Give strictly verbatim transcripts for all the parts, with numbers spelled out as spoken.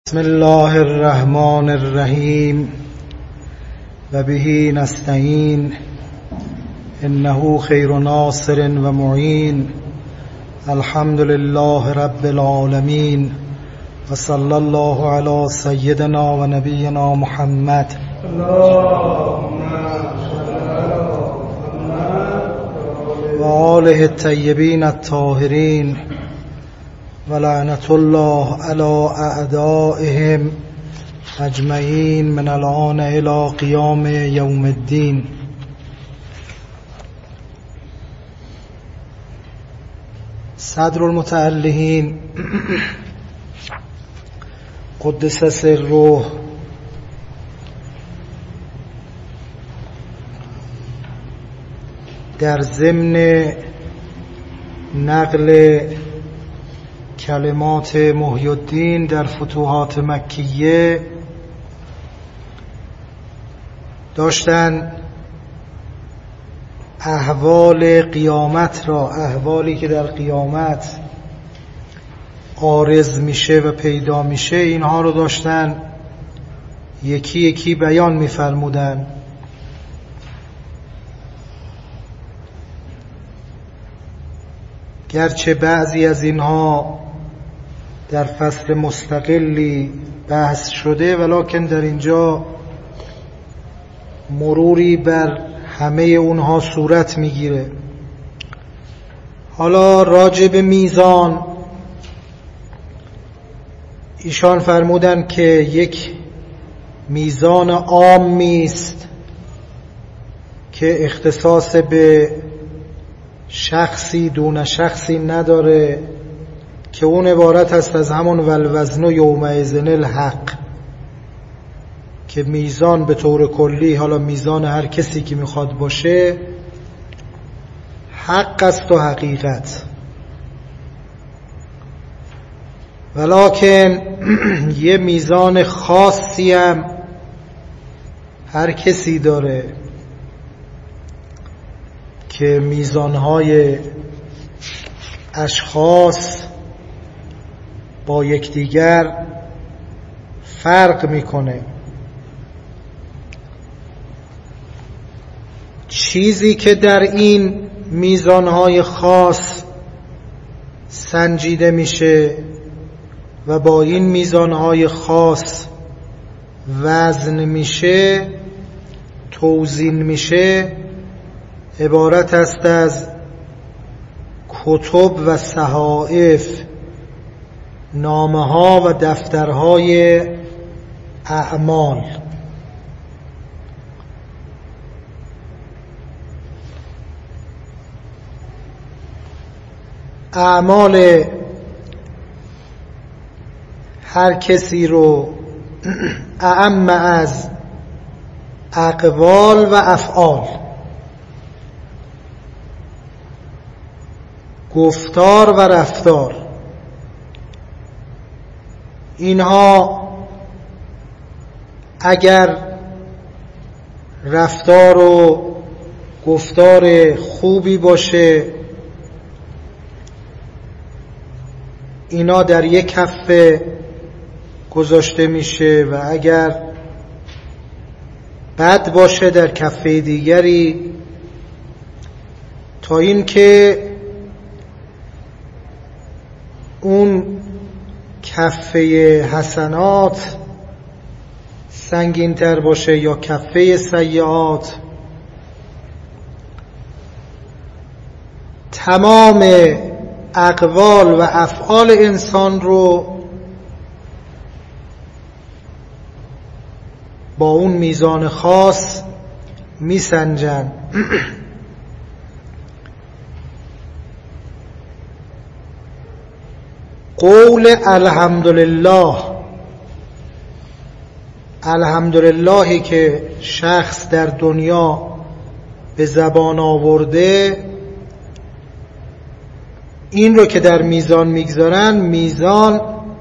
بسم الله الرحمن الرحیم و به نستعین انه خیر ناصر و معین. الحمد لله رب العالمین و صلی الله علی سیدنا و نبینا محمد و آله الطیبین الطاهرین و لعنت الله علی اعدائهم اجمعین من الآن الی قیام یوم الدین. صدر المتعلقین قدس سره در ضمن نقل کلمات محی الدین در فتوحات مکیه داشتن احوال قیامت را، احوالی که در قیامت عارض میشه و پیدا میشه، اینها رو داشتن یکی یکی بیان میفرمودن. گرچه بعضی از اینها در فصل مستقلی بحث شده، ولکن در اینجا مروری بر همه اونها صورت میگیره. حالا راجع به میزان ایشان فرمودن که یک میزان عامی است که اختصاص به شخصی دون شخصی نداره، که اون عبارت است از همون والوزن یومئذ الحق، که میزان به طور کلی، حالا میزان هر کسی که میخواد باشه، حق است و حقیقت. ولکن یه میزان خاصی هم هر کسی داره که میزانهای اشخاص با یکدیگر فرق میکنه. چیزی که در این میزانهای خاص سنجیده میشه و با این میزانهای خاص وزن میشه، توزین میشه، عبارت است از کتب و صحائف، نامه ها و دفترهای اعمال. اعمال هر کسی رو اعم از اقوال و افعال، گفتار و رفتار، اینها اگر رفتار و گفتار خوبی باشه، اینا در یک کفه گذاشته میشه، و اگر بد باشه در کفه دیگری، تا اینکه اون کفه حسنات سنگین تر باشه یا کفه سیئات. تمام اقوال و افعال انسان رو با اون میزان خاص میسنجن. قول الحمدلله، الحمدللهی که شخص در دنیا به زبان آورده، این رو که در میزان میگذارن، میزان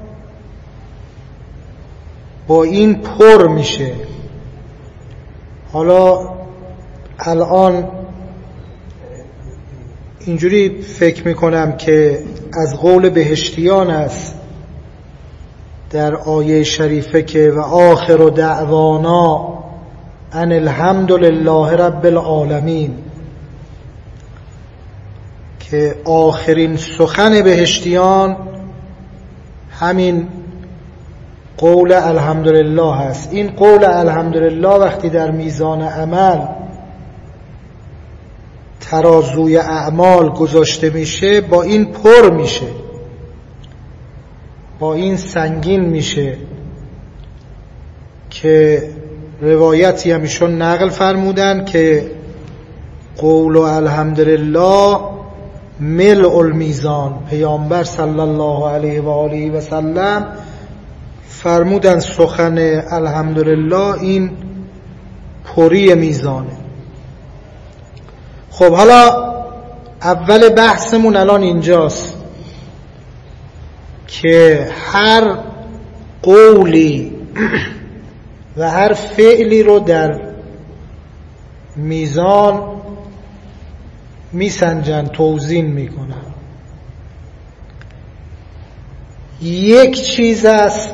با این پر میشه. حالا الان اینجوری فکر میکنم که از قول بهشتیان است در آیه شریفه که و آخر دعوانا ان الحمد لله رب العالمین، که آخرین سخن بهشتیان همین قول الحمدلله هست. این قول الحمدلله وقتی در میزان عمل ترازوی اعمال گذاشته میشه، با این پر میشه، با این سنگین میشه، که روایتی همیشون نقل فرمودن که قول الحمدلله ملء المیزان. پیامبر صلی الله علیه و آله و سلم فرمودن سخن الحمدلله این پری میزانه. خب حالا اول بحثمون الان اینجاست که هر قولی و هر فعلی رو در میزان میسنجن، توزین میکنن. یک چیز است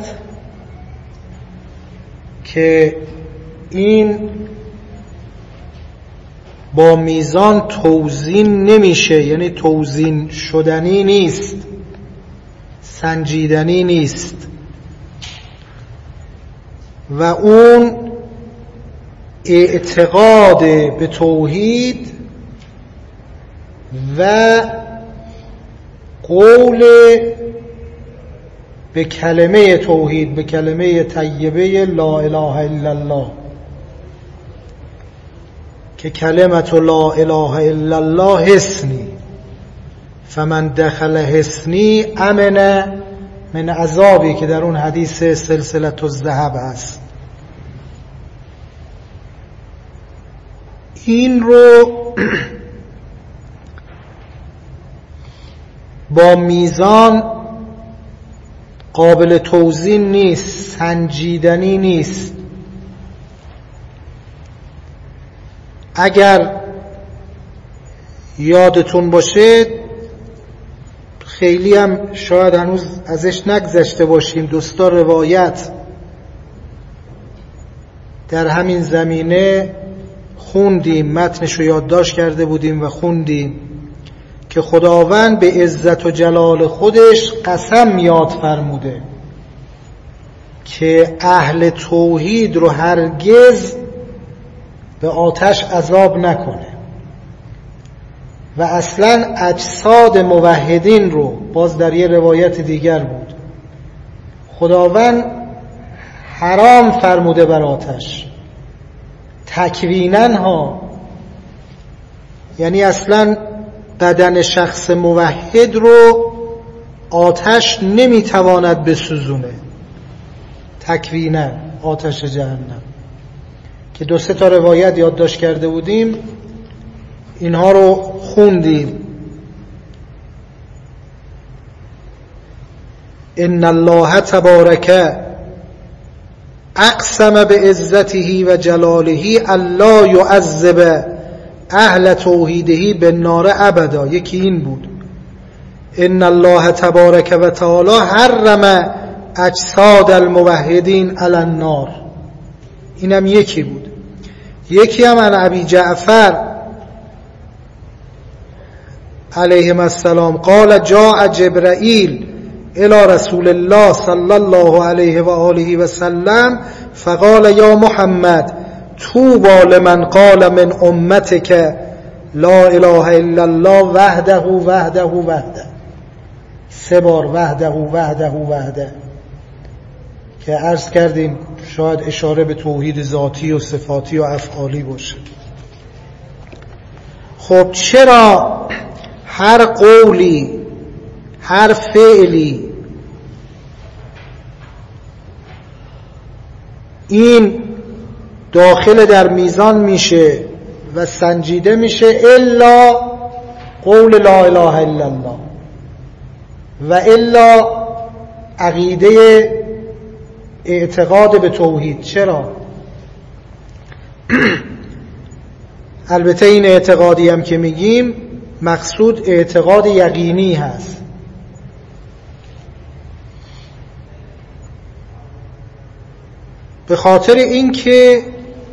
که این با میزان توزین نمیشه، یعنی توزین شدنی نیست، سنجیدنی نیست، و اون اعتقاد به توحید و قول به کلمه توحید، به کلمه طیبه لا اله الا الله، که کلمت لا اله الا الله حصنی، فمن دخل حصنی امن من عذابی، که در اون حدیث سلسله الذهب است. این رو با میزان قابل توزین نیست، سنجیدنی نیست. اگر یادتون باشه، خیلی هم شاید هنوز ازش نگذشته باشیم، دوستا روایت در همین زمینه خوندیم، متنش رو یادداشت کرده بودیم و خوندیم که خداوند به عزت و جلال خودش قسم یاد فرموده که اهل توحید رو هرگز به آتش عذاب نکنه، و اصلا اجساد موحدین رو، باز در یه روایت دیگر بود، خداوند حرام فرموده بر آتش تکوینن ها، یعنی اصلا بدن شخص موحد رو آتش نمیتواند بسوزونه، تکوینن آتش جهنم، که دو سه تا روایت یادداشت کرده بودیم، اینها رو خوندیم. ان الله تبارک اقسم بعزته و جلاله الا يعذب اهل توحیده بالنار ابدا. یکی این بود، ان الله تبارک و تعالی حرم اجساد الموحدین علی النار. اینم یکی بود. یکی هم عن ابی جعفر علیه السلام قال جاء جبرائیل الى رسول الله صلی الله علیه و آله و سلم فقال یا محمد طوبى لمن قال من امتك لا اله الا الله وحده وحده وحده. سه بار وحده وحده وحده، که عرض کردیم شاید اشاره به توحید ذاتی و صفاتی و افعالی باشه. خب چرا هر قولی، هر فعلی این داخل در میزان میشه و سنجیده میشه الا قول لا اله الا الله و الا عقیده اعتقاد به توحید؟ چرا؟ البته این اعتقادی هم که میگیم مقصود اعتقاد یقینی هست. به خاطر اینکه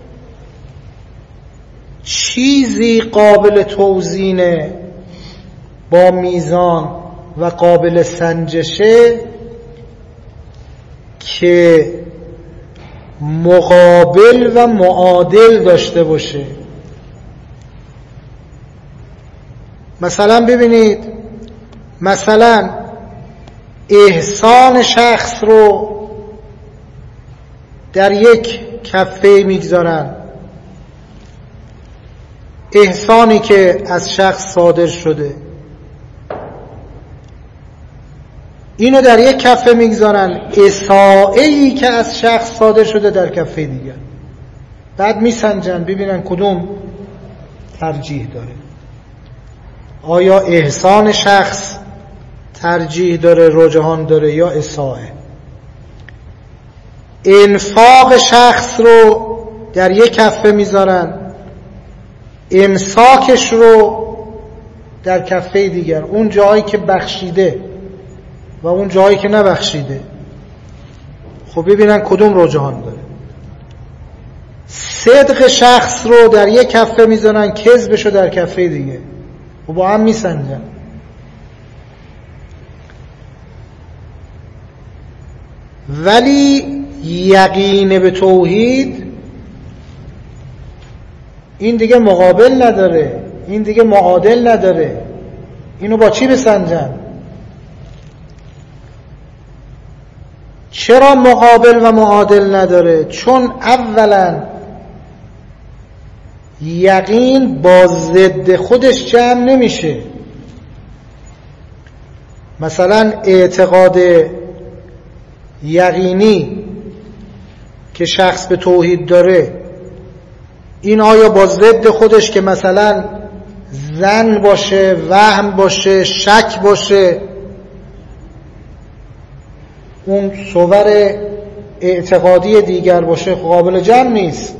چیزی قابل توزینه با میزان و قابل سنجشه که مقابل و معادل داشته باشه. مثلا ببینید، مثلا احسان شخص رو در یک کفه میگذارن، احسانی که از شخص صادر شده اینو در یک کفه میگذارن، اساءه‌ای که از شخص صادر شده در کفه دیگر، بعد میسنجن ببینن کدوم ترجیح داره. آیا احسان شخص ترجیح داره، رجحان داره، یا اساءه؟ انفاق شخص رو در یک کفه میذارن، امساکش رو در کفه دیگر، اون جایی که بخشیده و اون جایی که نبخشیده. خب ببینن کدوم رجحان داره. صدق شخص رو در یک کفه میذارن، کذبش رو در کفه دیگه، و با هم میسنجن. ولی یقین به توحید این دیگه مقابل نداره، این دیگه معادل نداره. اینو با چی بسنجن؟ چرا مقابل و معادل نداره؟ چون اولا یقین با ضد خودش جمع نمیشه. مثلا اعتقاد یقینی که شخص به توحید داره، این آیا با ضد خودش که مثلا ظن باشه، وهم باشه، شک باشه، اون صور اعتقادی دیگر باشه، قابل جمع نیست.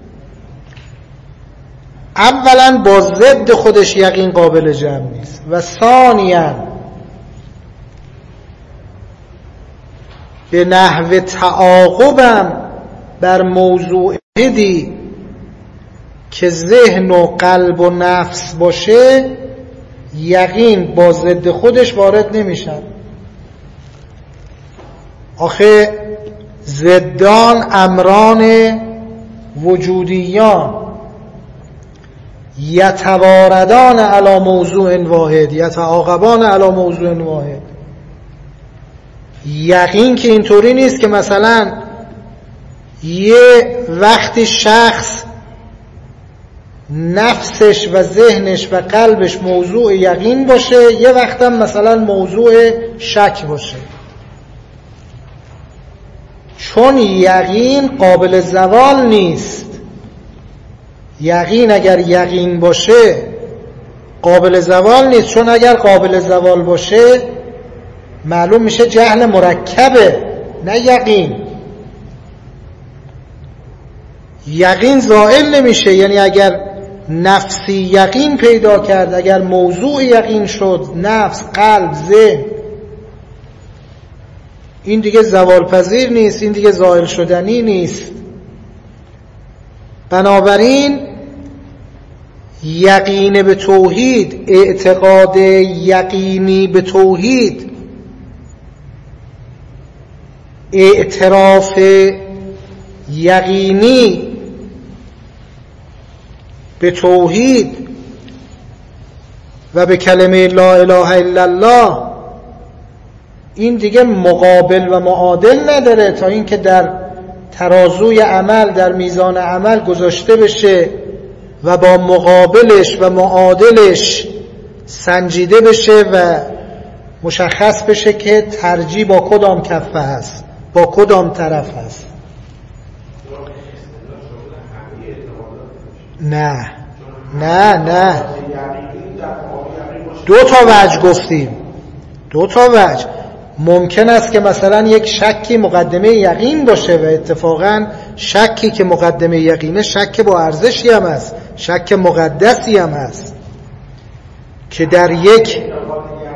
اولا با ضد خودش یقین قابل جمع نیست، و ثانیاً به نحو تعاقبم بر موضوع دی که ذهن و قلب و نفس باشه، یقین با ضد خودش وارد نمیشن. آخه ضدان امران وجودیان یتواردان علی موضوع واحد، یتعاقبان علی موضوع واحد. یقین که اینطوری نیست که مثلا یه وقتی شخص نفسش و ذهنش و قلبش موضوع یقین باشه، یه وقتم مثلا موضوع شک باشه. چون یقین قابل زوال نیست. یقین اگر یقین باشه قابل زوال نیست، چون اگر قابل زوال باشه معلوم میشه جهل مرکبه، نه یقین. یقین زائل نمیشه، یعنی اگر نفسی یقین پیدا کرد، اگر موضوع یقین شد، نفس، قلب، ذهن، این دیگه زوال پذیر نیست، این دیگه زائل شدنی نیست. بنابراین یقین به توحید، اعتقاد یقینی به توحید، اعتراف یقینی به توحید و به کلمه لا اله الا الله، این دیگه مقابل و معادل نداره تا اینکه در ترازوی عمل، در میزان عمل گذاشته بشه و با مقابلش و معادلش سنجیده بشه و مشخص بشه که ترجیح با کدام کفه هست، با کدام طرف هست. نه نه نه دو تا وجه گفتیم، دو تا وجه. ممکن است که مثلا یک شکی مقدمه یقین باشه و اتفاقا شکی که مقدمه یقینه شک با ارزشی هم هست، شک مقدسی هم هست که در یک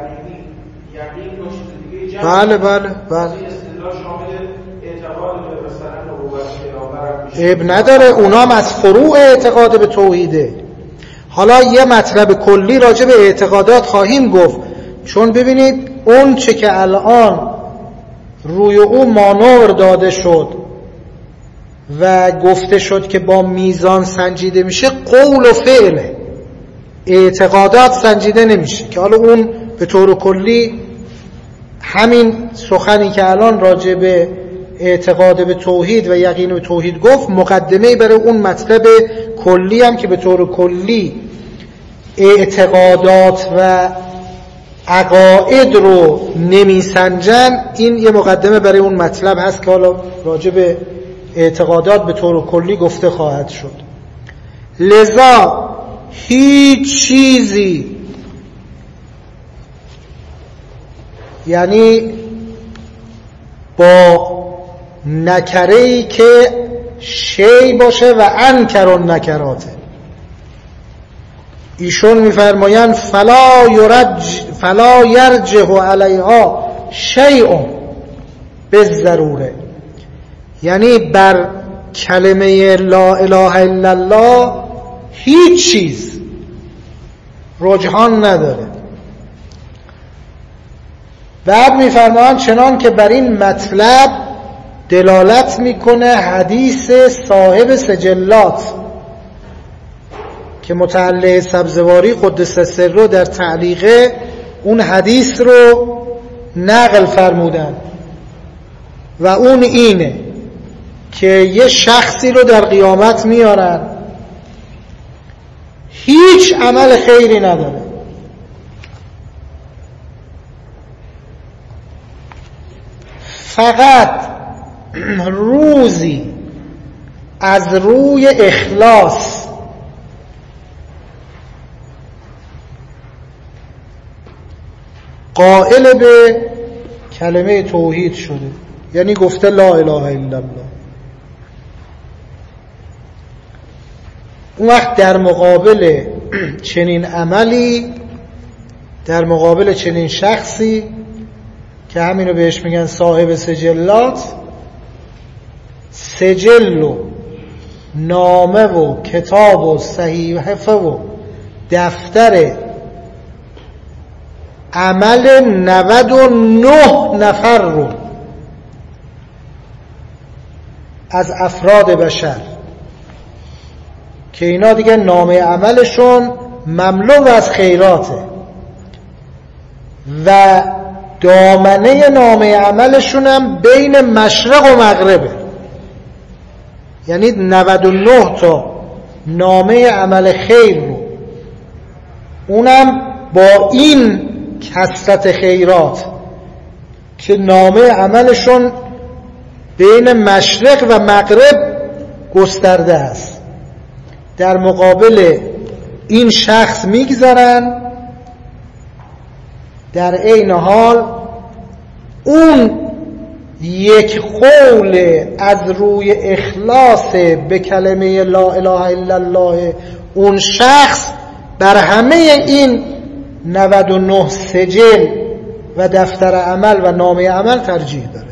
بله بله بله اب نداره، اونا هم از فروع اعتقاد به توحیده. حالا یه مطلب کلی راجع به اعتقادات خواهیم گفت، چون ببینید اون چه که الان روی او مانور داده شد و گفته شد که با میزان سنجیده میشه، قول و فعله، اعتقادات سنجیده نمیشه. که حالا اون به طور کلی همین سخنی که الان راجع به اعتقاد به توحید و یقین به توحید گفت مقدمه برای اون مطلب کلی هم که به طور کلی اعتقادات و عقاید رو نمیسنجن. این یه مقدمه برای اون مطلب هست که حالا راجع به اعتقادات به طور کلی گفته خواهد شد. لذا هیچ چیزی، یعنی با نکره‌ای که شی باشه و انکرون نکراته، ایشون میفرمایند فلا یرج فلا یرجح علیها شیء بالضروره، یعنی بر کلمه لا اله الا الله هیچ چیز رجحان نداره. بعد میفرمایند چنان که بر این مطلب دلالت میکنه حدیث صاحب سجلات که متعلق سبزواری قدس سره در تعلیقه اون حدیث رو نقل فرمودن و اون اینه که یه شخصی رو در قیامت میارن هیچ عمل خیری نداره، فقط روزی از روی اخلاص قائل به کلمه توحید شده، یعنی گفته لا اله الا الله. اون وقت در مقابل چنین عملی، در مقابل چنین شخصی که همینو بهش میگن صاحب سجلات، سجل و نامه و کتاب و صحیفه و دفتر عمل نود و نه نفر رو از افراد بشر که اینا دیگه نامه عملشون مملو از خیراته و دامنه نامه عملشون هم بین مشرق و مغربه، یعنی نود و نه تا نامه عمل خیر رو، اونم با این کثرت خیرات که نامه عملشون بین مشرق و مغرب گسترده است، در مقابل این شخص میگذارن. در عین حال اون یک قول از روی اخلاص به کلمه لا اله الا الله اون شخص بر همه این نود و نه سجل و دفتر عمل و نامه عمل ترجیح داره.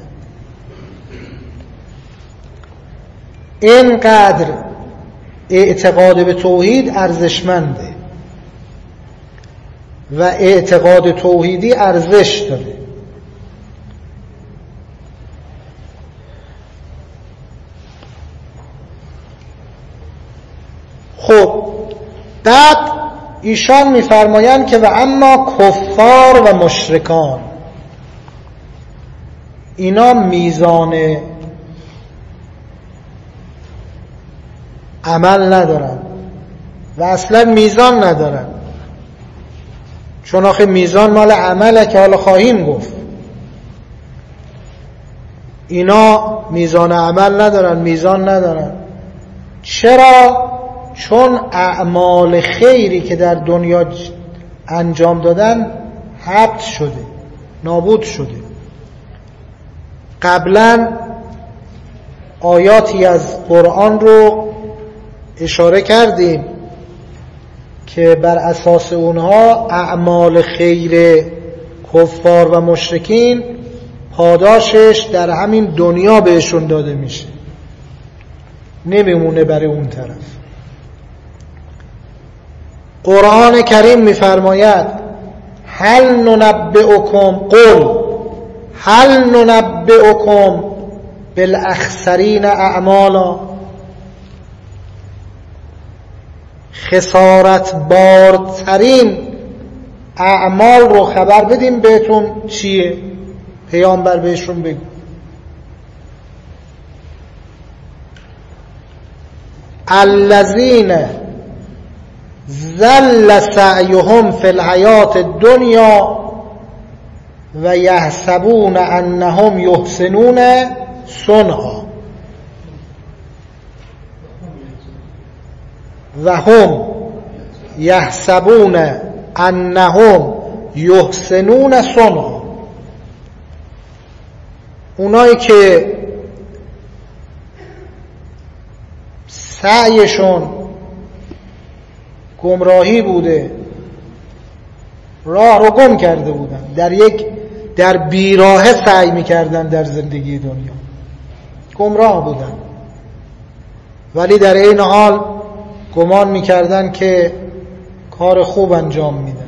اینقدر اعتقاد به توحید ارزشمنده و اعتقاد توحیدی ارزش داره. خب بعد ایشان میفرمایند که و اما کفار و مشرکان، اینا میزان عمل ندارن و اصلا میزان ندارن، چون آخه میزان مال عمله که حالا خواهیم گفت. اینا میزان عمل ندارن، میزان ندارن. چرا؟ چون اعمال خیری که در دنیا انجام دادن حبس شده، نابود شده. قبلا آیاتی از قرآن رو اشاره کردیم که بر اساس اونها اعمال خیر کفار و مشرکین پاداشش در همین دنیا بهشون داده میشه. نمیمونه برای اون طرف. قرآن کریم میفرماید هل ننبئکم قل هل ننبئکم بالاخسرین اعمالا، خسارت بارترین اعمال رو خبر بدیم بهتون چیه؟ پیامبر بهشون بگو. الذین ضل سعیهم فی الحیات الدنیا و یحسبون انهم یحسنون صنعا و هم یحسبون انهم یحسنون صنعا. اونایی که سعیشون گمراهی بوده، راه رو گم کرده بودن، در یک در بیراهه سعی میکردن در زندگی دنیا، گمراه بودن، ولی در این حال گمان میکردن که کار خوب انجام میدن.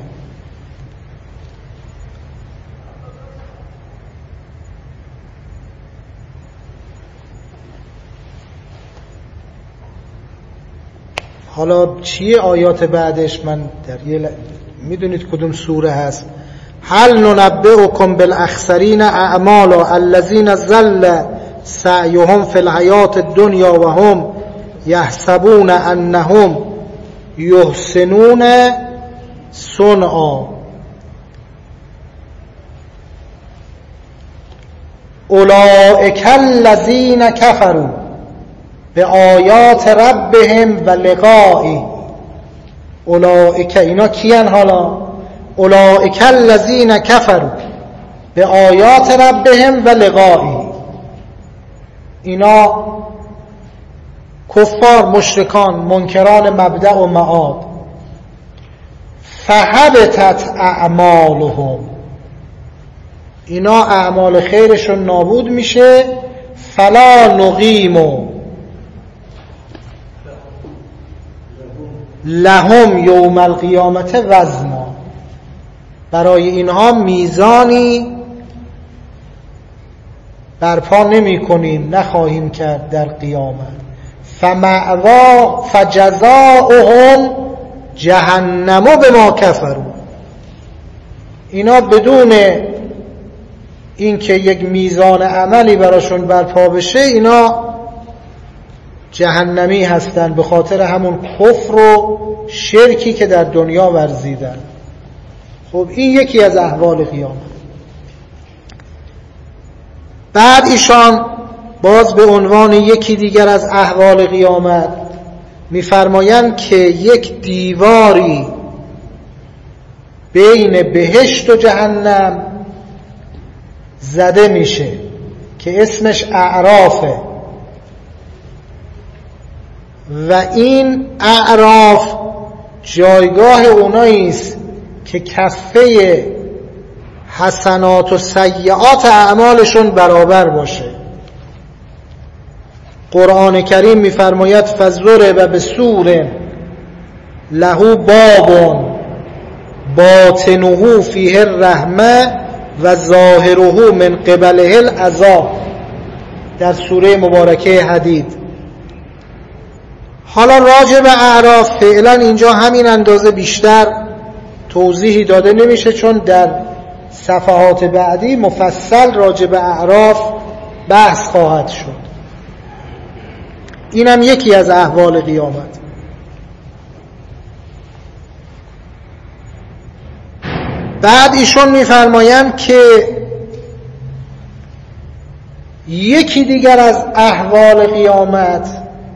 حالا چیه آیات بعدش؟ من در یه ل... میدونید کدوم سوره هست؟ هل ننبئکم بالاخسرین اعمالا الذین ضل سعیهم فی الحیات الدنیا و هم یحسبون انهم یحسنون صنعا اولئک الذین کفروا به آیات ربهم و لقائه. اولئک اینا کیان؟ حالا اولئک الذین کفروا به آیات ربهم و لقائه، اینا کفار، مشرکان، منکران مبدأ و معاد. فحبطت اعمالهم، اینا اعمال خیرشون نابود میشه. فلا نقیم لهم یوم القیامت وزنا، برای اینها میزانی برپا نمی کنیم، نخواهیم کرد در قیامت. فمأوا فجزاؤهم جهنم بما کفروا، اینا بدون اینکه یک میزان عملی براشون برپا بشه اینا جهنمی هستن به خاطر همون کفر و شرکی که در دنیا ورزیدن. خب این یکی از احوال قیامت. بعد ایشان باز به عنوان یکی دیگر از احوال قیامت میفرمایند که یک دیواری بین بهشت و جهنم زده میشه که اسمش اعرافه و این اعراف جایگاه اونایی است که کفه حسنات و سیئات اعمالشون برابر باشه. قرآن کریم میفرماید فضرب بسور له باب باطنه فیه الرحمه و ظاهره من قبله العذاب، در سوره مبارکه حدید. حالا راجع به اعراف فعلا اینجا همین اندازه بیشتر توضیحی داده نمیشه، چون در صفحات بعدی مفصل راجع به اعراف بحث خواهد شد. اینم یکی از احوال قیامت. بعد ایشون میفرمایند که یکی دیگر از احوال قیامت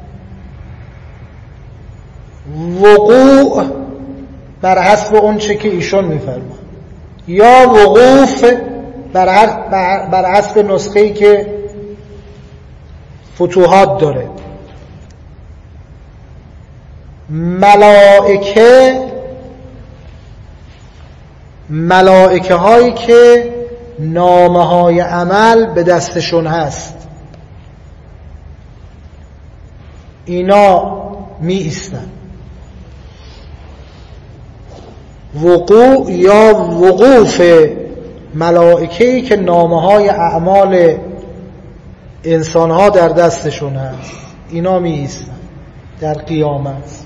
وقوع بر حسب اون چه که ایشون میفرمایند، یا وقوف بر حسب نسخه‌ای که فتوحات داره. ملائکه ملائکه هایی که نامه های عمل به دستشون هست، اینا می ایستن. وقوع یا وقوف ملائکه‌ای که نامه‌های اعمال انسان‌ها در دستشون هست، اینا می ایستن در قیامت.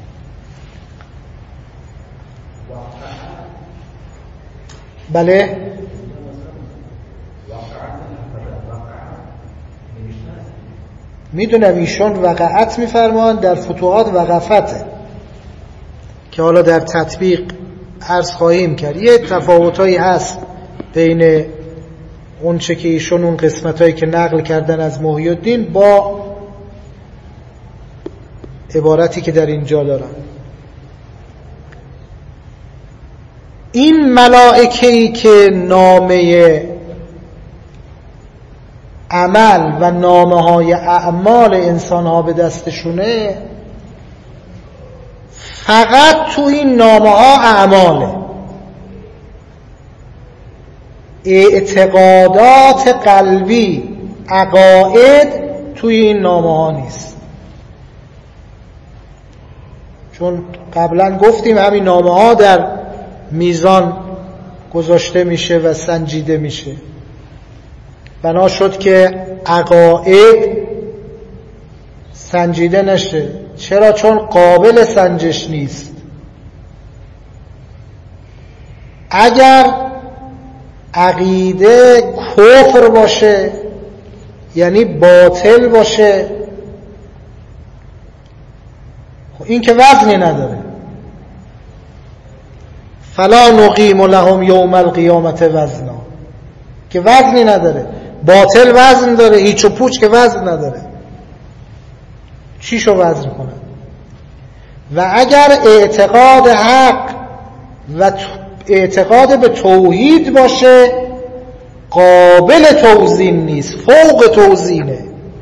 بله میدونم ایشون وقعت میفرمان، در فتوحات وقفته که حالا در تطبیق عرض خواهیم کرد. یه تفاوتایی هست بین اون چه که ایشون اون قسمتایی که نقل کردن از محی الدین با عبارتی که در اینجا دارن. این ملائکه‌ای که نامه عمل و نامه های اعمال انسان ها به دستشونه، فقط تو این نامه ها اعماله، اعتقادات قلبی، عقاید توی این نامه ها نیست. چون قبلا گفتیم همین نامه ها در میزان گذاشته میشه و سنجیده میشه. بنا شد که عقاید سنجیده نشه. چرا؟ چون قابل سنجش نیست. اگر عقیده کفر باشه، یعنی باطل باشه، این که وزنی نداره. فلا نقیم لهم یوم القیامت وزنا، که وزنی نداره. باطل وزن داره، هیچ و پوچ که وزن نداره. چیشو وزن کنه؟ و اگر اعتقاد حق و اعتقاد به توحید باشه، قابل توزین نیست، فوق توزینه.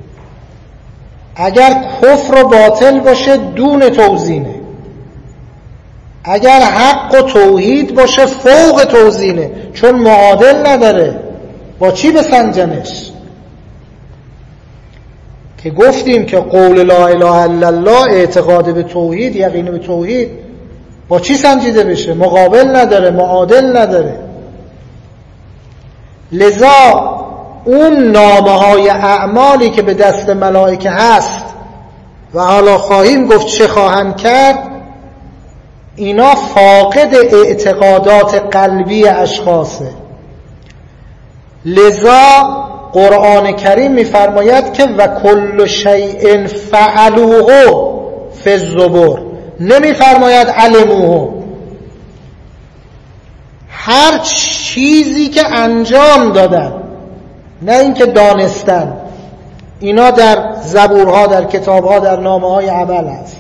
اگر کفر و باطل باشه، دون توزینه. اگر حق و توحید باشه، فوق توزینه، چون معادل نداره. با چی بسنجنش؟ که گفتیم که قول لا اله الا الله، اعتقاد به توحید، یقین به توحید، با چی سنجیده بشه؟ مقابل نداره، معادل نداره. لذا اون نامه های اعمالی که به دست ملائکه هست و حالا خواهیم گفت چه خواهند کرد، اینا فاقد اعتقادات قلبی اشخاصه. لذا قرآن کریم میفرماید که و کل شیء فعلوه فی الزبر، نمیفرماید علموه. هر چیزی که انجام دادن، نه اینکه دانستن، اینا در زبورها، در کتابها، در نامه‌های عمل هست.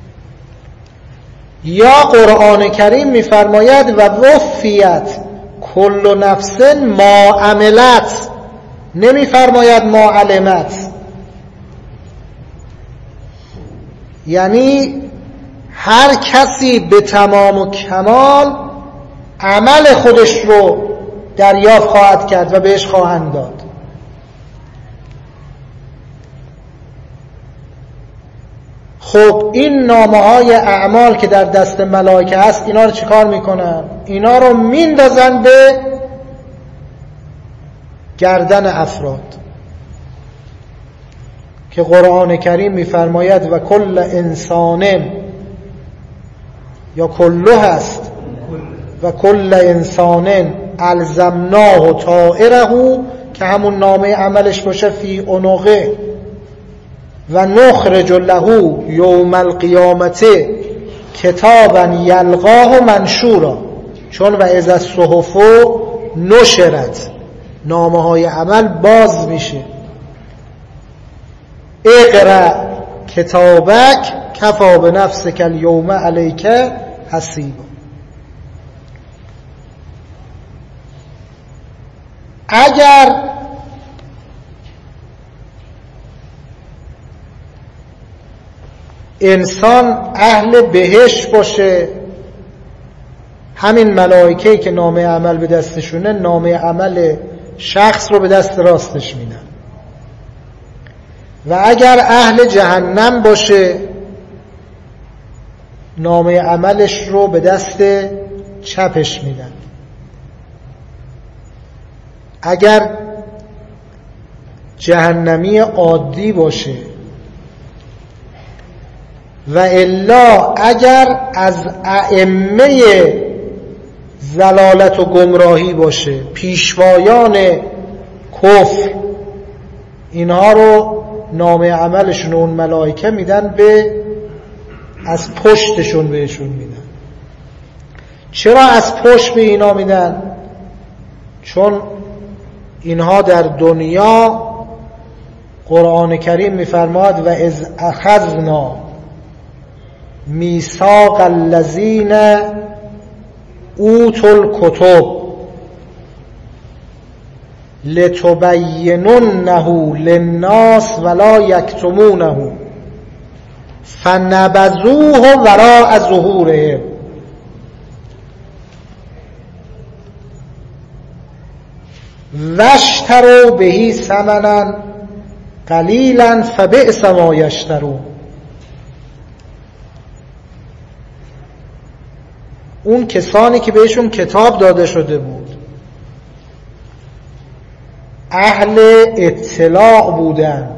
یا قرآن کریم میفرماید و وفیت کل نفس ما عملت، نمیفرماید ما علمت. یعنی هر کسی به تمام و کمال عمل خودش رو دریافت خواهد کرد و بهش خواهند داد. خب این نامه‌های اعمال که در دست ملائکه هست، اینا رو چیکار میکنن؟ اینا رو میندازن به گردن افراد که قرآن کریم میفرماید و کل انسان، یا کله هست، و کل انسان الزمناه طائره، که همون نامه عملش باشه، فی عنقه، و نخرج له یوم القیامت کتابا یلقاه منشورا، چون و اذا الصحف نشرت، نامه های عمل باز میشه. اقرأ کتابک کفا بنفسک الیوم علیک حسیبا. اگر انسان اهل بهشت باشه، همین ملائکه‌ای که نامه عمل به دستشونه، نامه عمل شخص رو به دست راستش میدن. و اگر اهل جهنم باشه نامه عملش رو به دست چپش میدن. اگر جهنمی عادی باشه و الا اگر از ائمه ضلالت و گمراهی باشه، پیشوایان کفر، اینها رو نامه عملشون اون ملائکه میدن به از پشتشون بهشون میدن. چرا از پشت به اینا میدن؟ چون اینها در دنیا قرآن کریم میفرماد و اذ اخذنا میثاق الذین اوتوا الکتب لتبیننه للناس ولا یکتمونه فنبذوه وراء ظهورهم واشتروا به ثمنا قلیلا فبئس ما یشترون. اون کسانی که بهشون کتاب داده شده بود اهل اطلاع بودن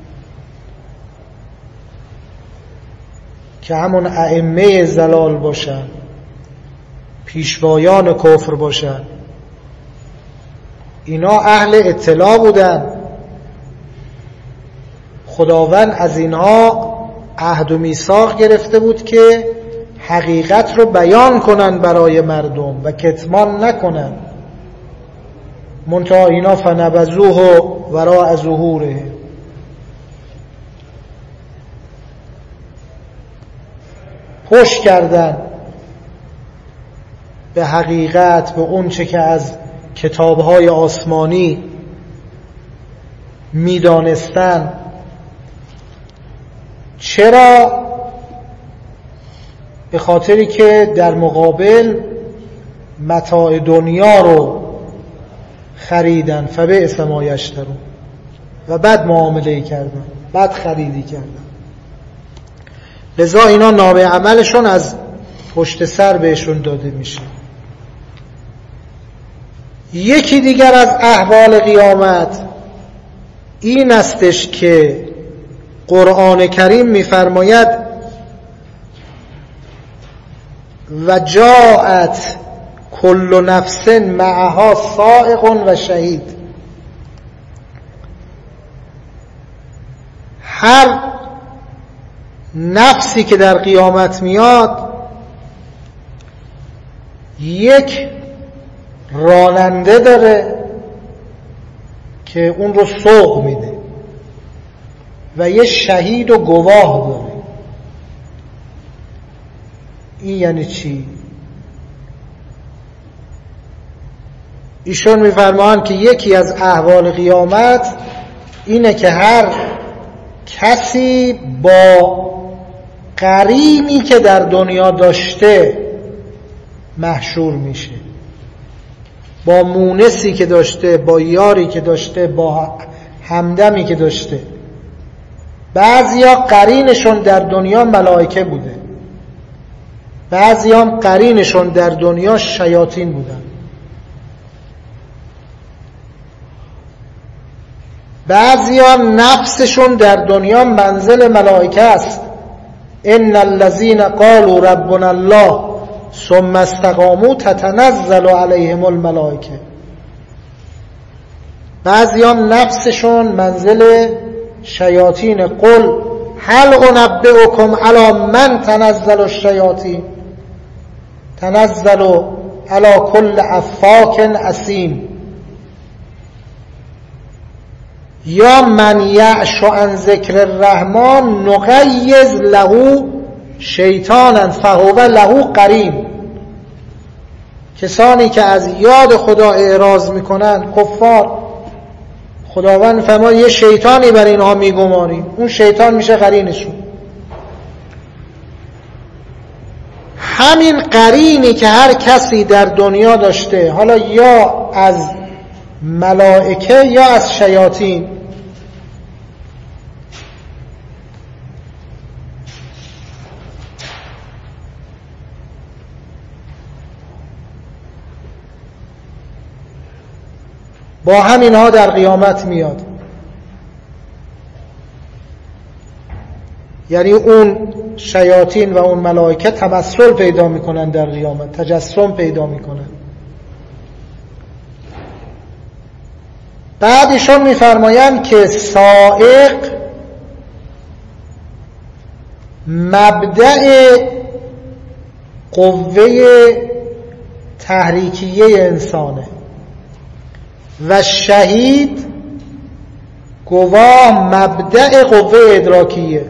که همون ائمه ضلال باشن، پیشوایان کفر باشن، اینا اهل اطلاع بودن. خداوند از اینها عهد و میثاق گرفته بود که حقیقت رو بیان کنن برای مردم و کتمان نکنن. منتها اینا فنبذوه وراء ظهوره، پشت کردن به حقیقت، به اون چه که از کتابهای آسمانی میدانستن. چرا؟ به خاطری که در مقابل متاع دنیا رو خریدن، فبئس ما یشترون، و بد معامله کردن، بد خریدی کردن. لذا اینا نامه عملشون از پشت سر بهشون داده میشه. یکی دیگر از احوال قیامت این استش که قرآن کریم میفرماید و جاءت کل نفس معها سائق و شهید. هر نفسی که در قیامت میاد یک راننده داره که اون رو سوق میده و یه شهید و گواه داره. این یعنی چی؟ ایشون میفرمایند که یکی از احوال قیامت اینه که هر کسی با قرینی که در دنیا داشته محشور میشه، با مونسی که داشته، با یاری که داشته، با همدمی که داشته. بعضیا قرینشون در دنیا ملائکه بوده، بعضی هم قرینشون در دنیا شیاطین بودن، بعضی هم نفسشون در دنیا منزل ملائکه است. ان الذين قالوا ربنا الله ثم استقاموا تتنزل عليهم الملائکه. بعضی هم نفسشون منزل شیاطین. قل هل انبئکم علی من تنزل الشیاطین تنزل علی کل افاک اثیم یا من یعش عن ذکر الرحمن نقیض له شیطانا فهو له قرین. کسانی که از یاد خدا اعراض میکنن، کفار، خداوند فرماید یه شیطانی بر اینها میگماریم، اون شیطان میشه قرینشون. همین قرینی که هر کسی در دنیا داشته، حالا یا از ملائکه یا از شیاطین، با همینها در قیامت میاد. یعنی اون شیاطین و اون ملائکه تمثل پیدا میکنن در قیامت، تجسم پیدا میکنن. بعد ایشون میفرمایند که صاعق مبدأ قوه تحریکیه انسانه و شهید گواه مبدأ قوه ادراکیه.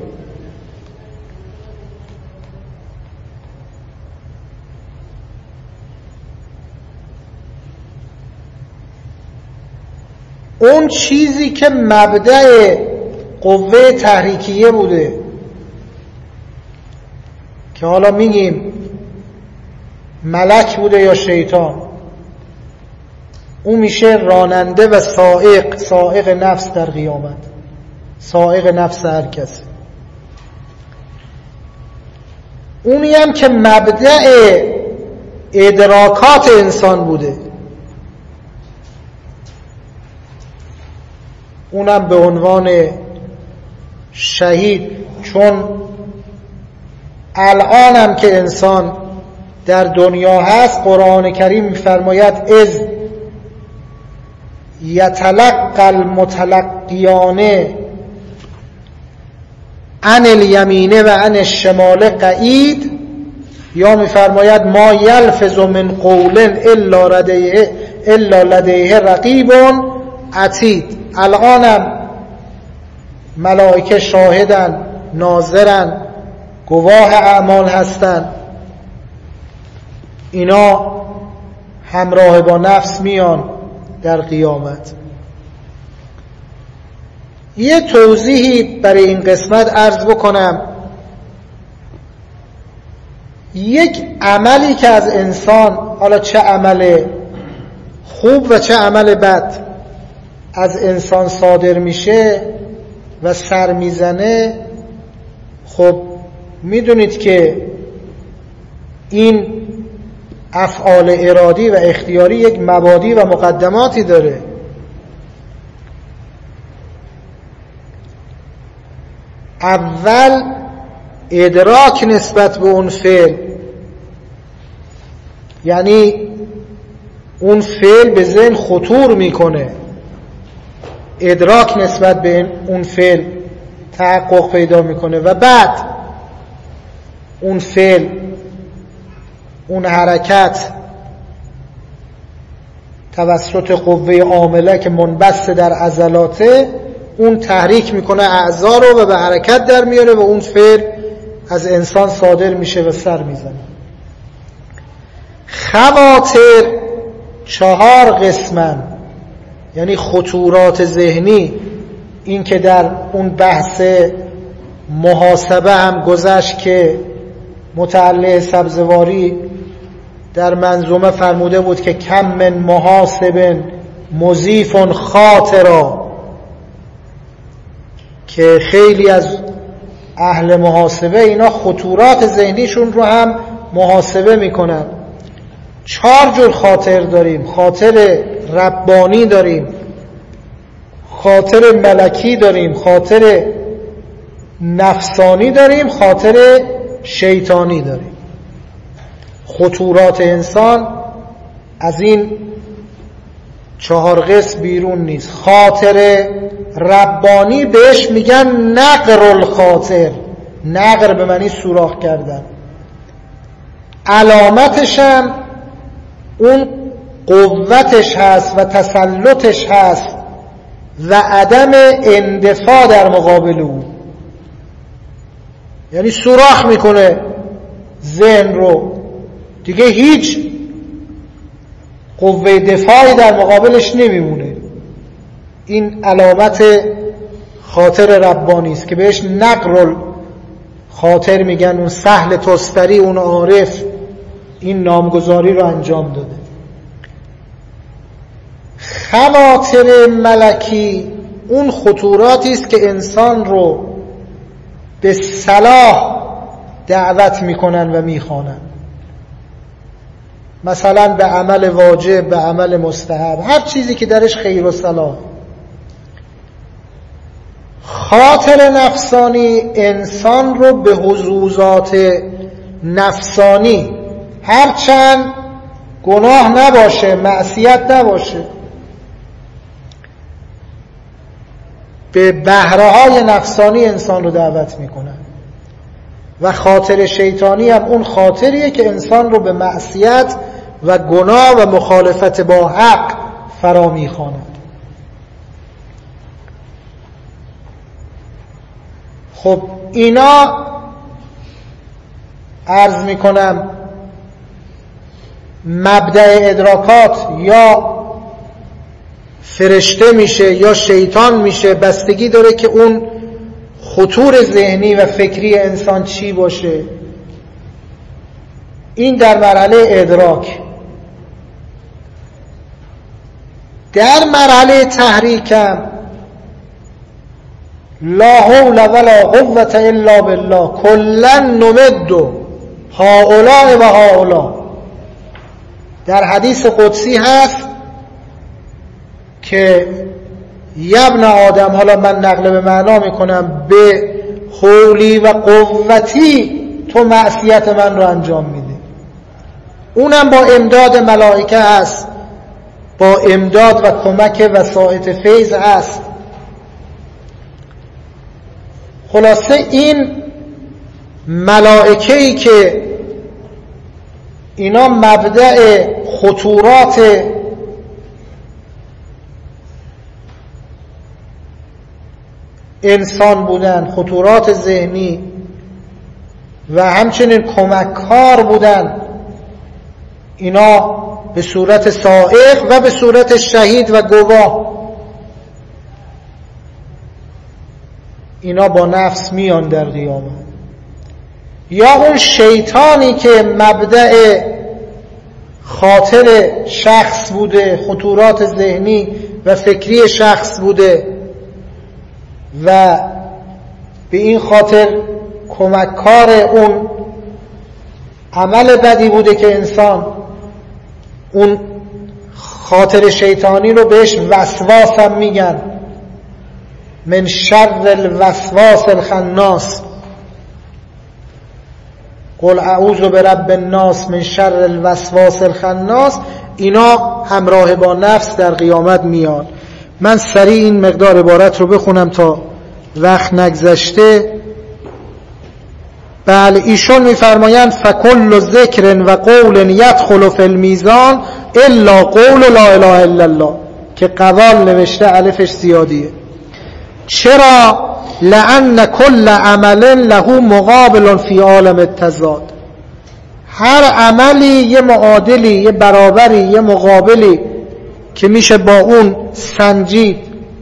اون چیزی که مبدأ قوه تحریکیه بوده که حالا میگیم ملک بوده یا شیطان، اون میشه راننده و سائق، سائق نفس در قیامت، سائق نفس هر کسی. اونی هم که مبدأ ادراکات انسان بوده، اونم به عنوان شهید. چون الانم که انسان در دنیا هست، قرآن کریم می‌فرماید اذ یتلقى المتلقیان عن الیمین و عن الشمال قعید، یا می‌فرماید ما یلفظ من قول الا لدیه الا لدیه رقیب عتید. الانم ملائکه شاهدن، ناظرن، گواه اعمال هستن. اینا همراه با نفس میان در قیامت. یه توضیحی برای این قسمت عرض بکنم. یک عملی که از انسان، حالا چه عمل خوب و چه عمل بد، از انسان صادر میشه و سر میزنه، خب میدونید که این افعال ارادی و اختیاری یک مبادی و مقدماتی داره. اول ادراک نسبت به اون فعل، یعنی اون فعل به ذهن خطور میکنه، ادراک نسبت به اون فعل تحقق پیدا میکنه و بعد اون فعل، اون حرکت توسط قوه عامله که منبث در عضلاته، اون تحریک میکنه اعضا رو و به حرکت در میاره و اون فعل از انسان صادر میشه و سر میزنه. خواطر چهار قسمن، یعنی خطورات ذهنی. این که در اون بحث محاسبه هم گذشت که متعلق سبزواری در منظومه فرموده بود که کم من محاسب مضیف خاطرا، که خیلی از اهل محاسبه اینا خطورات ذهنیشون رو هم محاسبه میکنن. چهار جور خاطر داریم: خاطر ربانی داریم، خاطر ملکی داریم، خاطر نفسانی داریم، خاطر شیطانی داریم. خطورات انسان از این چهار قسم بیرون نیست. خاطر ربانی بهش میگن نقر الخاطر، نقر به معنی سوراخ کردن. علامتش هم اون قوتش هست و تسلطش هست و عدم اندفاع در مقابل او، یعنی سوراخ میکنه ذهن رو، دیگه هیچ قوه دفاعی در مقابلش نمیمونه. این علامت خاطر ربانی است که بهش نقر خاطر میگن. اون سهل تستری، اون عارف، این نامگذاری رو انجام داده. خواطر ملکی اون خطوراتی است که انسان رو به صلاح دعوت میکنن و میخوانن. مثلا به عمل واجب، به عمل مستحب، هر چیزی که درش خیر و صلاح. خاطر نفسانی انسان رو به حظوظات نفسانی، هرچند گناه نباشه، معصیت نباشه، به بهره‌های نفسانی انسان رو دعوت میکنن. و خاطر شیطانی هم اون خاطریه که انسان رو به معصیت و گناه و مخالفت با حق فرا میخواند. خب اینا عرض میکنم مبدأ ادراکات یا فرشته میشه یا شیطان میشه، بستگی داره که اون خطور ذهنی و فکری انسان چی باشه. این در مرحله ادراک. در مرحله تحریکم لا حول ولا قوة الا بالله کلا نمد هؤلاء و هؤلاء. در حدیث قدسی هست که یبن آدم، حالا من نقل به معنا میکنم، به حولی و قوتی تو معصیت من رو انجام میدی. اونم با امداد ملائکه هست، با امداد و کمک وسائط فیض هست. خلاصه این ملائکه‌ای که اینا مبدأ خطورات انسان بودن، خطورات ذهنی، و همچنین کمککار بودن، اینا به صورت سائق و به صورت شهید و گواه اینا با نفس میان در قیامت. یا اون شیطانی که مبدأ خاطر شخص بوده، خطورات ذهنی و فکری شخص بوده و به این خاطر کمککار اون عمل بدی بوده که انسان اون خاطر شیطانی رو بهش وسواس هم میگن، من شر الوسواس الخناس، قل اعوذ برب الناس من شر الوسواس الخناس. اینا همراه با نفس در قیامت میان. من سریع این مقدار عبارت رو بخونم تا وقت نگذشته. بله، ایشون میفرمایند فکل ذکر و قول یدخل فی المیزان الا قول لا اله الا الله، که قوال نوشته الفش زیادیه. چرا؟ لأن کل عمل له مقابل فی عالم التضاد. هر عملی یه معادلی، یه برابری، یه مقابلی که میشه با اون سنجید،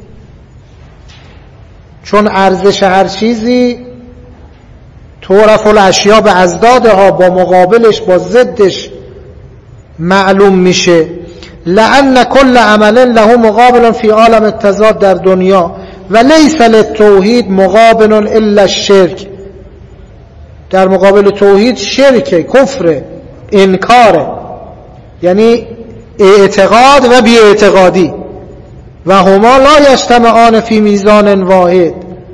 چون ارزش هر چیزی تعرف الاشیاء به ازدادها، با مقابلش با ضدش معلوم میشه. لأن کل عمل له مقابل فی عالم التضاد در دنیا و لیس للتوحید مقابل الا الشرک. در مقابل توحید شرک، کفر، انکاره، یعنی اعتقاد و بی اعتقادی. و هما لا یجتمعان فی میزان واحد.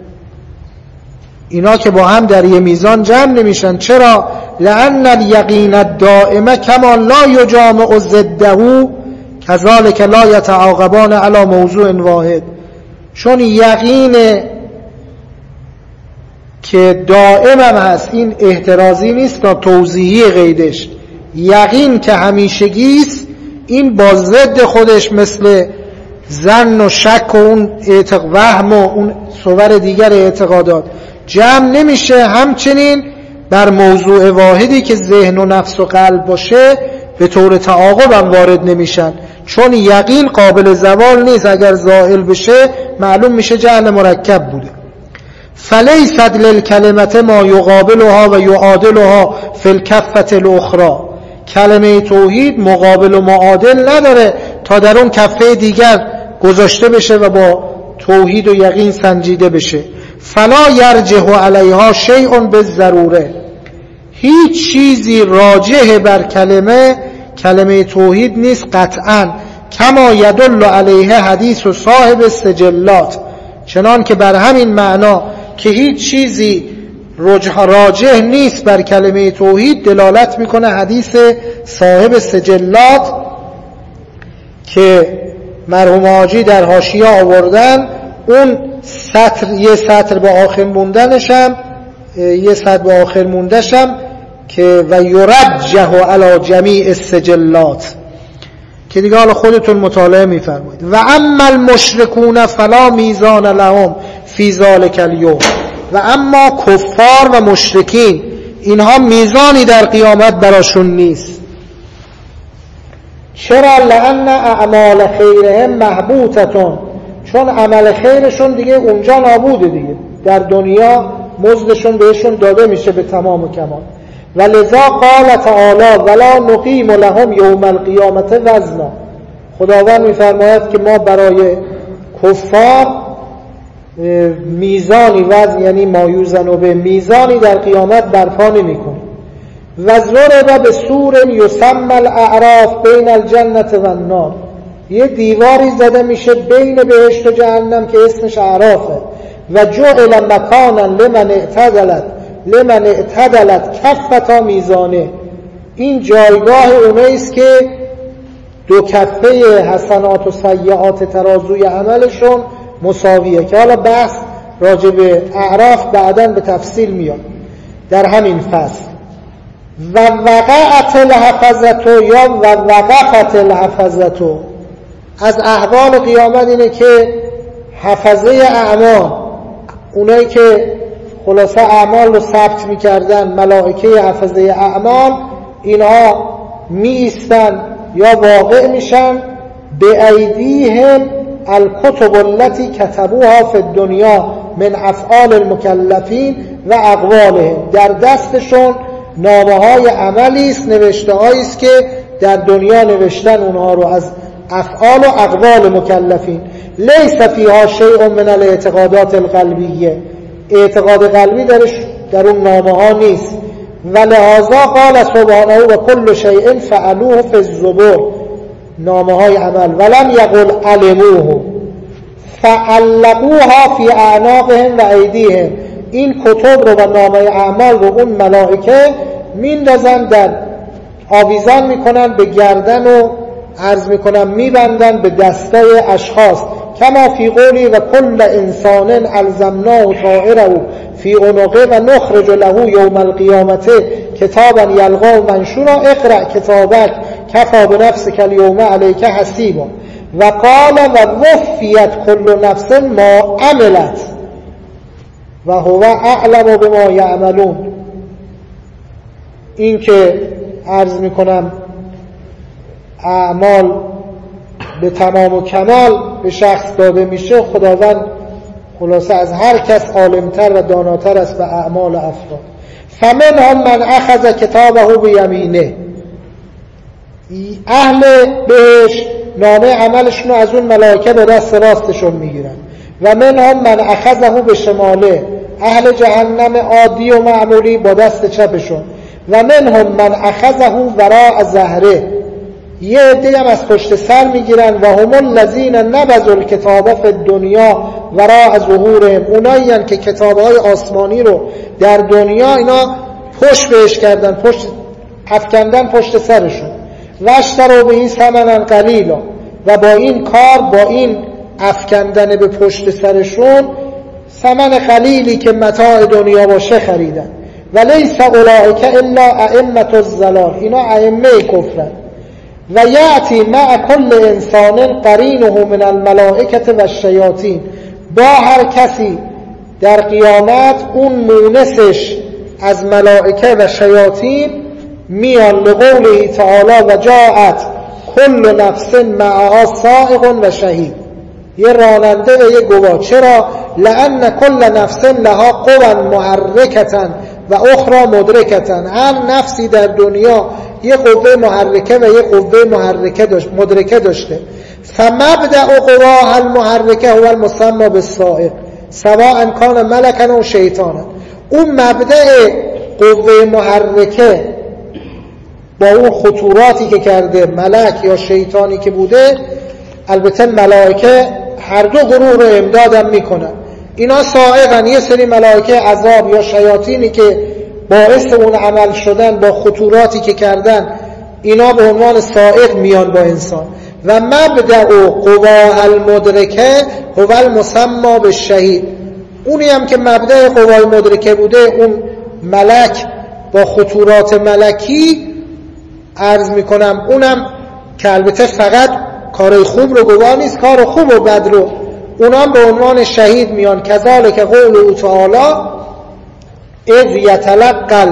اینا که با هم در یه میزان جمع نمیشن. چرا؟ لأن الیقین الدائم کما لا یجامع ضده کذالک لا یتعاقبان علی موضوع واحد. چون یقین که دائم هم هست، این احترازی نیست تا توضیحی قیدش، یقین که همیشگیست، این با ضد خودش مثل ظن و شک و اون اعتقاد وهم و اون صور دیگر اعتقادات جمع نمیشه. همچنین بر موضوع واحدی که ذهن و نفس و قلب باشه به طور تعاقب هم وارد نمیشن، چون یقین قابل زوال نیست. اگر زائل بشه معلوم میشه جهل مرکب بوده. فلیست للکلمت ما یقابلها و یعادلها فی الکفة الاخرى. کلمه توحید مقابل و معادل نداره تا در اون کفه دیگر گذاشته بشه و با توحید و یقین سنجیده بشه. فلا یرجح علیها شیء بالضروره. هیچ چیزی راجح بر کلمه کلمه توحید نیست قطعاً، کما یدل علیه حدیث و صاحب السجلات، چنان که بر همین معنا که هیچ چیزی راجح نیست بر کلمه توحید دلالت میکنه حدیث صاحب سجلات که مرحوم حاجی در حاشیه آوردن. اون سطر یه سطر به آخر موندنشم یه سطر به آخر موندشم که و یرجح علی جمیع السجلات، که دیگه حالا خودتون مطالعه میفرمایید. و اما المشرکون فلا میزان لهم فی ذلک الیوم، و اما کفار و مشرکین اینها میزانی در قیامت براشون نیست. چرا؟ لأن اعمال خیرهم محبوطتون، چون عمل خیرشون دیگه اونجا نابوده، دیگه در دنیا مزدشون بهشون داده میشه به تمام و کمال. و لذا قال تعالی ولا نقیم لهم یوم القیامت وزنا، خداوند میفرماید که ما برای کفار میزانی وزن، یعنی مایوزن و به میزانی در قیامت برپا نمی کنیم. و ضرب به سور یسمى الاعراف بین الجنت و النار، یه دیواری زده میشه بین بهشت و جهنم که اسمش اعرافه. و جعل مکانا لمن اعتدلت لمن اعتدلت کفتا میزانه، این جایگاه اوناییست که دو کفه حسنات و سیئات ترازوی عملشون مساویه، که حالا بحث راجع به اعراف بعداً به تفصیل میاد در همین فصل. و وقعت الحفظتو یا و وقفت الحفظتو، از احوال قیامت اینه که حفظه اعمال، اونایی که خلاصه اعمال رو ثبت میکردن، ملائکه حفظه اعمال، اینها می ایستن یا واقع میشن به ایدیهم الکتب التي کتبوها فی الدنیا من افعال المکلفین و اقوالهم، در دستشون نامه های عملی است، نوشته هایی است که در دنیا نوشتن اونها رو از افعال و اقوال مکلفین. لیس فیها شیء من الاعتقادات القلبیه، اعتقاد قلبی درش در اون نامه ها نیست. و لهذا قال سبحانه و کل شیء فعلوه فی الزبور، نامه های عمل. ولم یقل علموه فعلقوها فی اعناقهم و ایدیهم، این کتب رو و نامه اعمال رو اون ملائکه میندازن در آویزان میکنن به گردن و عرض میکنن میبندن به دستای اشخاص. کما فی قولی و کل انسان الزمناه طائره فی عنقه و نخرج له یوم القیامت کتابا یلقاه منشورا اقرأ کتابک کفی بنفسک الیوم علیک حسیبا. و قال و وفیت کل نفس ما عملت و هو اعلم بما یعملون. این که عرض میکنم اعمال به تمام و کمال به شخص داده میشه، خداوند خلاصه از هر کس عالمتر و داناتر است به اعمال افراد. فمنهم من اخذ کتابه بیمینه، اهل بهشت نامه عملشون از اون ملائکه به دست راستشون میگیرن. و منهم من اخذه به شماله، اهل جهنم عادی و معمولی با دست چپشون. و منهم من اخذه وراء ظهره، یه عده هم از پشت سر میگیرن. و هم الذین نبذوا الکتاب فی الدنیا وراء ظهورهم، اونایی هستند که کتاب‌های آسمانی رو در دنیا اینا پشت بهش کردن، پشت افکندن پشت سرشون. و اشتروا به ثمنا قلیلا، و با این کار، با این افکندن به پشت سرشون، ثمن قلیلی که متاع دنیا باشه خریدن. و لیس اولئک الا ائمة الضلال، اینا ائمه کفرن. و یأتی مع کل انسان قرینه من الملائکه و الشیاطین، با هر کسی در قیامت اون مونسش از ملائکه و شیاطین میان. لقوله تعالی و جاءت کل نفس معها سائق و شهید، یه راننده و یه گواه. چرا؟ لأن کل نفس لها قوا محرکتا و اخرى مدرکتا، هر نفسی در دنیا یه قوه محرکه و یه قوه محرکه داشت مدرکه داشته. فمبدأ قواها المحرکه هو المسمى بالسائق سواء کان ملکا و شیطانا. اون مبدأ قوه محرکه با اون خطوراتی که کرده، ملک یا شیطانی که بوده. البته ملائکه هر دو گروه رو امدادم میکنن. اینا سائقن، یه سری ملائکه عذاب یا شیاطینی که باعث اون عمل شدن با خطوراتی که کردن، اینا به عنوان سائق میان با انسان. و مبدأ قوا المدرکه هو المسمى بالشهید. اونی هم که مبدأ قوای مدرکه بوده، اون ملک با خطورات ملکی، عرض میکنم اونم که البته فقط کار خوب رو گواه نیست، کار خوب و بد رو، اونام به عنوان شهید میان. کذالک قوله تعالی اذ یتلقى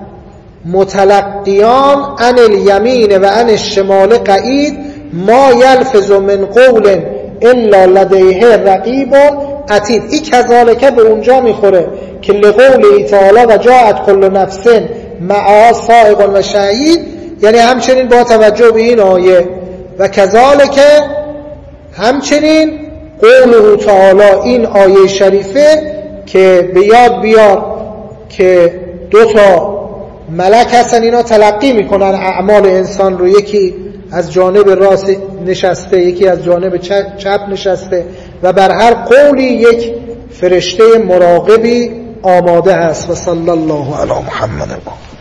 متلقیان عن الیمین و عن الشمال قعید ما یلفظ من قول الا لدیه رقیب عتید. این کذالک به اونجا میخوره که لقوله تعالی و جاءت کل نفس معها سائق و شهید، یعنی همچنین با توجه به این آیه و کذالک همچنین قوله تعالی، این آیه شریفه که به یاد بیار که دو تا ملک هستن، اینا تلقی میکنن اعمال انسان رو، یکی از جانب راست نشسته، یکی از جانب چپ نشسته و بر هر قولی یک فرشته مراقبی آماده هست. و صلی الله علی محمد.